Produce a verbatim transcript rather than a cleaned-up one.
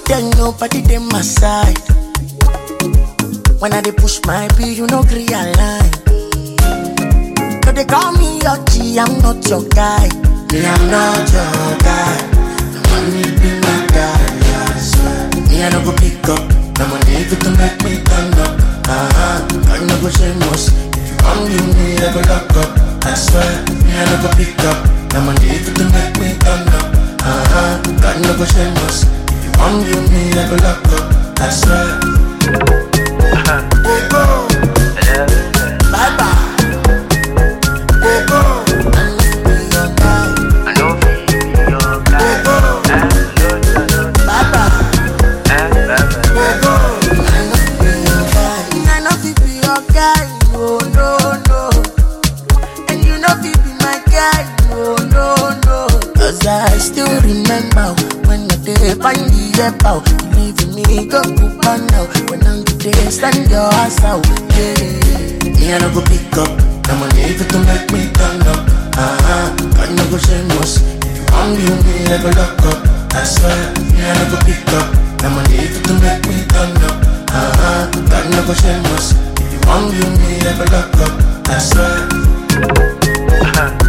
Then nobody dey my side. When I dey push my bill, you no gree align. So they call me your G, I'm not your guy. Me, I'm not your guy. The money be my guy, I swear. Me, I no go pick up. The money if it to make me turn up. Uh-huh, I no go shameless. If you want give me, I go lock up. I swear, me, I no go pick up. The money if it to make me turn up. Uh-huh, I no go shameless. If you want give me, I go lock up. I swear. Oh, go. Bye bye. I still remember when the day find the air out. You leaving me go Cuba now. When I'm there, stand your ass out. Yeah, me I no go pick up. The money if it to make me turn up. Uh-huh, I no go shameless. If you want you me, I go lock up. I swear, me I no go pick up. The money if it to make me turn up. Uh-huh, I no go shameless. If you want you me, I go lock up. I swear.